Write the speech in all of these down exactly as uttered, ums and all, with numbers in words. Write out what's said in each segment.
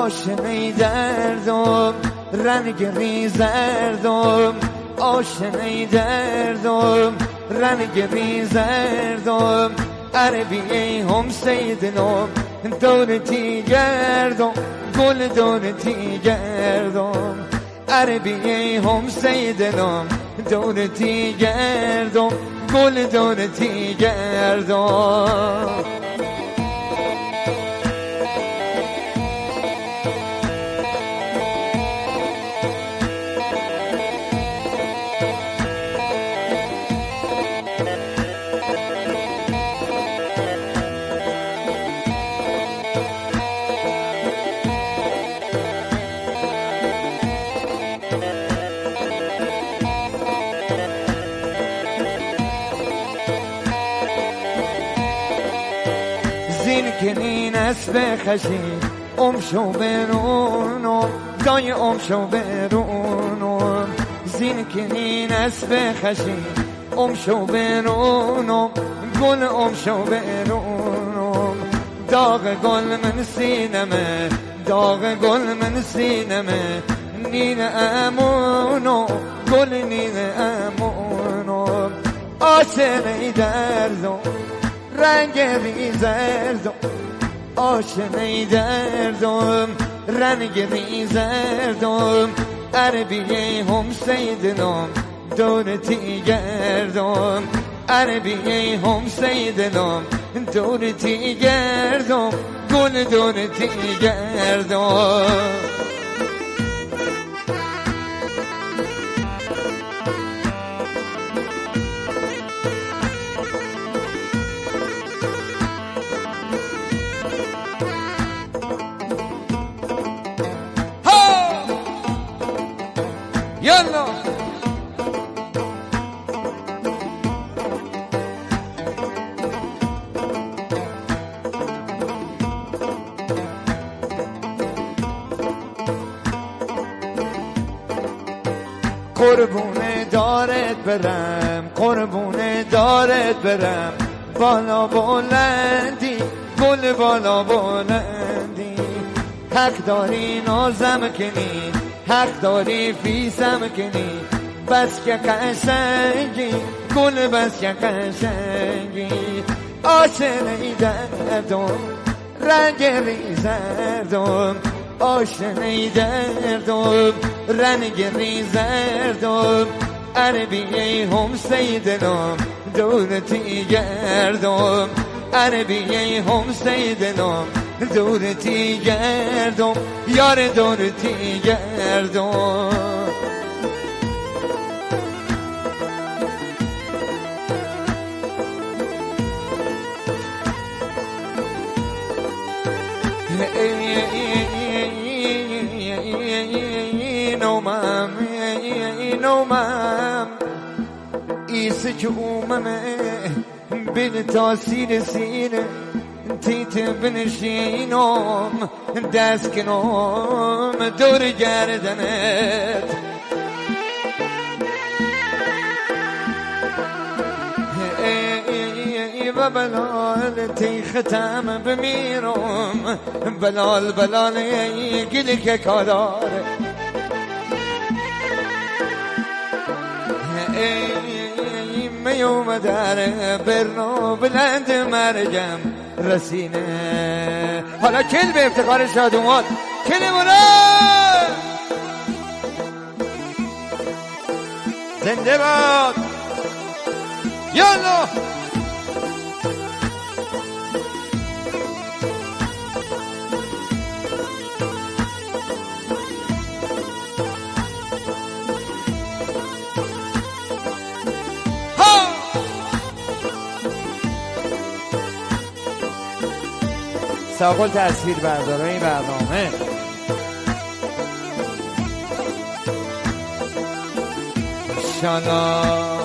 آشنای دردم رنگ ریزردم آشنای دردم رنگ ریزردم عربی هم سیدنم دولتی گردم گل دولتی گردم عربی هم سیدنم دولتی گردم گل دولتی گردم زین کنین اسب خشین ام شو برونم دای ام شو برونم زین کنین اسب خشین ام شو برونم گل ام شو برونم داغ گل من سینمه داغ گل من سینمه نین امونم گل نین امونم آشنای دردم رنگ ریزردم آشنای دردم رنگ ریزردم عربی هم سیدنم دولتی گردم عربی هم سیدنم دولتی گردم گل دولتی گردم یالا قربونه دارت برم قربونه دارت برم بالا بلندی گل بالا بلندی حق داری نازم کنی حق داری فیسم کنی بس که قشنگی گل بس که قشنگی آشنای دردم رنگ ریزردم آشنای دردم رنگ ریزردم عربی هم سیدنم دولتی گردم عربی هم سیدنم دولتی گردم یار دولتی گردم نومم نومم ایسه که اوممه بین تاثیر سینه تیت بنشینم دست کنم دور گردنت ای و بلال تی ختم بمیرم بلال بلال ای گلی که کاداره ای میوم در برنو بلند مرگم رسینه حالا کل به افتخار شادومان کل مولا زنده باد یالا ساقل تصویر برداره این برنامه شانا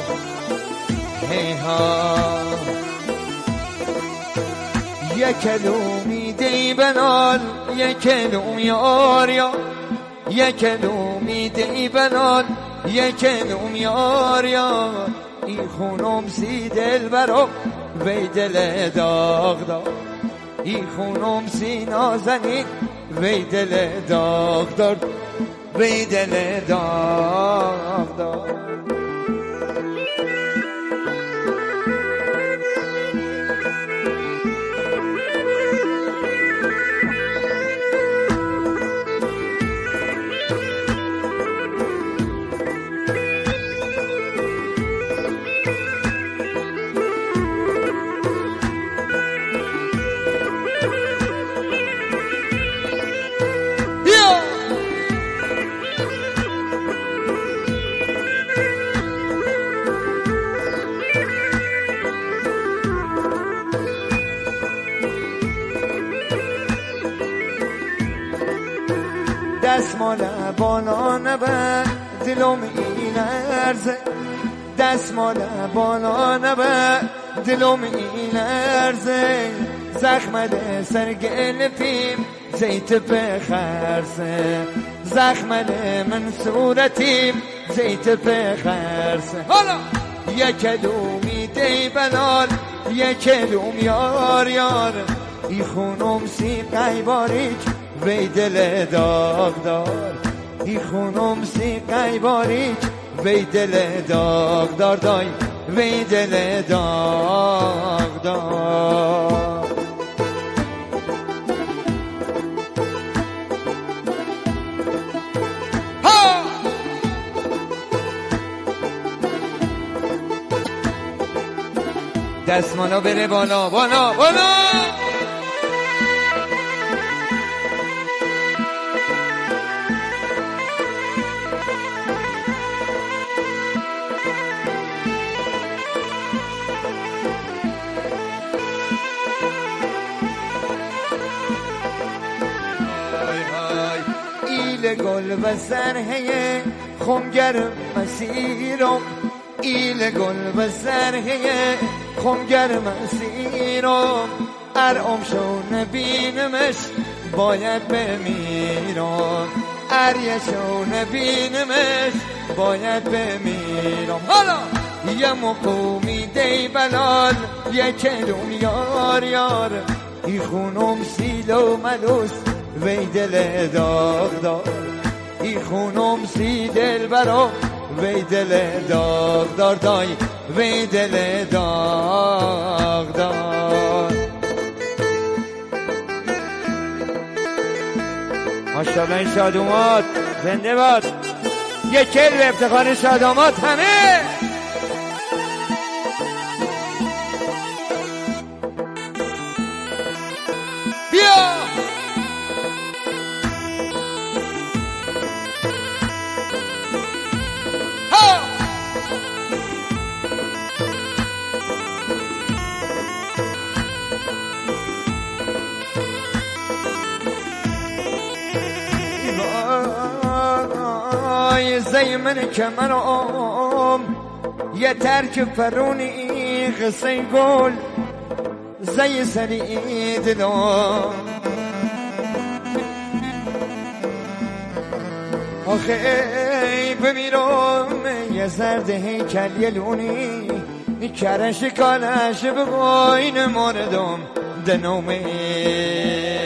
هیها یکلوم میدی بنال یکلوم یار یا یکلوم میدی بنال یکلوم یار یا این خونم سی دل برام وی دل داغ داغ ای خونم سی نازنین وی دل داغ دار وی دل داغ دار. دستمال بالا نبر دلم این لرزه دستمال بالا نبر دلم این لرزه زخمل سرگل پیم زیت بخرسه زخمل من صورتیم زیت بخرسه حالا یک کلومی دی بلال یک کلوم یار یار ای خونم سی قیباریک وی دل داغ دار ای خونم سی قیباریک وی دل داغ دار دای وی دل داغ دار. ها دستمالا بره بالا بالا بالا. گل و سرهه خمگر مسیرم ایل گل و سرهه خمگر مسیرم ارعم شو نبینمش باید بمیرم اریه شو نبینمش باید بمیرم. حالا یه مقومی دی بلال یه کلوم یار یار ای خونم سیل و ملوس وی دل داغ دار ای خونم سی دل برا وی دل داغ دار دای وی دل داغ دار. ماشاءالله این شادومات زنده باد. یک کل به افتخار شادومات همه. بیا زی من کمرم یه ترک فرونی قصه گل زی سری دلم آخه بمیرم یه زرد هیکل یه لونی کرش کالش بگوین مردم دنومه